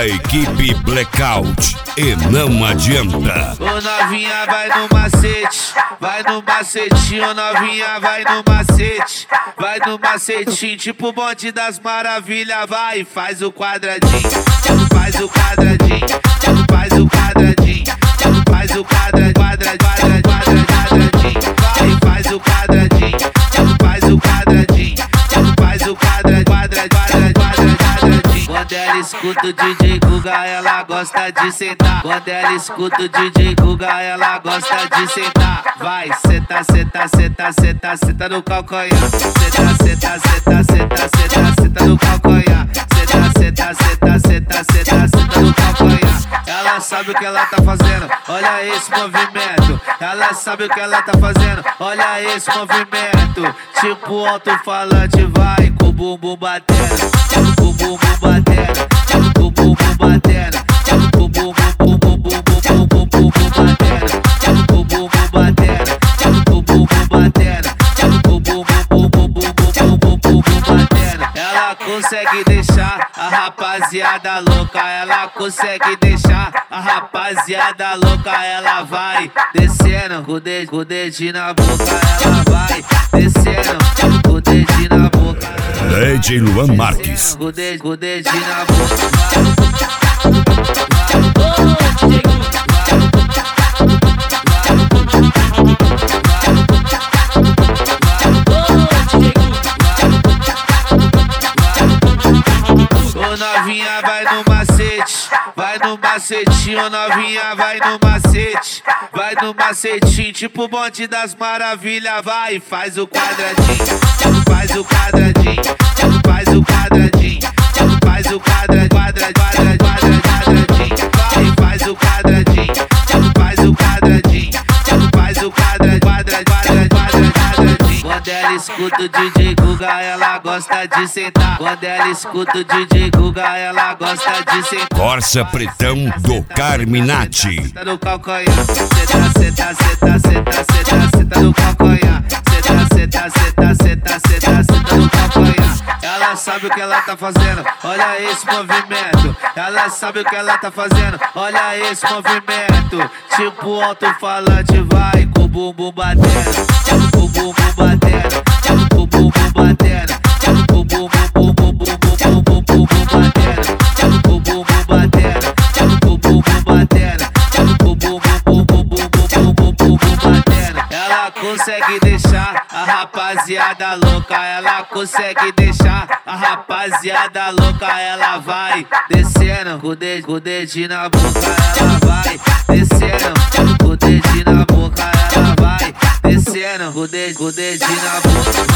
da equipe Blackout e não adianta. Ô novinha vai no macete, vai no macetinho, novinha vai no macete, vai no macetinho, tipo bonde das maravilhas, vai, faz o quadradinho, faz o quadradinho, faz o quadradinho, faz o quadradinho, vai, faz o quadradinho, faz o quadradinho, faz o quadradinho. Quando ela escuta o DJ Guga, ela gosta de sentar. Quando ela escuta o DJ Guga, ela gosta de sentar. Vai, senta, senta, senta, senta, senta no calcanhar. Senta, senta, senta, senta, senta, senta no calcanhar. Senta, senta, senta, senta, senta, senta no calcanhar. Ela sabe o que ela tá fazendo, olha esse movimento. Ela sabe o que ela tá fazendo, olha esse movimento. Tipo alto-falante, vai com o bumbum batendo, com o bumbum batendo, com o bumbum batendo, com o bumbum batendo, com o bumbum batendo, com o bumbum batendo, com o bumbum batendo. Ela consegue deixar a rapaziada louca, ela consegue deixar a rapaziada louca. Ela vai descendo com o dedinho na boca, ela vai descendo com o dedinho na boca. DJ Luan Marques. Com o dedinho na boca, novinha vai no macete, vai no macetinho, novinha vai no macete, vai no macetinho, tipo bonde das maravilhas, vai, faz o quadradinho, faz o quadradinho, faz o quadradinho, faz o quadradinho, vai, faz o quadradinho, faz o quadradinho, faz o quadradinho. Quando ela escuta o DJ Guga, ela gosta de sentar. Quando ela escuta o DJ Guga, ela gosta de sentar. Corsa Pretão do Carminati. Senta no calcanhar, senta, senta, senta, senta, senta, senta no calcanhar. Senta, senta, senta, senta, senta, senta no calcanhar. Ela sabe o que ela tá fazendo, olha esse movimento. Ela sabe o que ela tá fazendo, olha esse movimento. Tipo alto-falante, vai com o bumbum batendo, com o bumbum batendo, com o bumbum batendo, com o bumbum batendo, com o bumbum batendo, com o bumbum batendo, com o bumbum batendo. Ela consegue deixar a rapaziada louca, ela consegue deixar a rapaziada louca. Ela vai descendo com o dedinho na boca, ela vai descendo com o dedinho na boca, ela vai descendo com o dedinho na boca.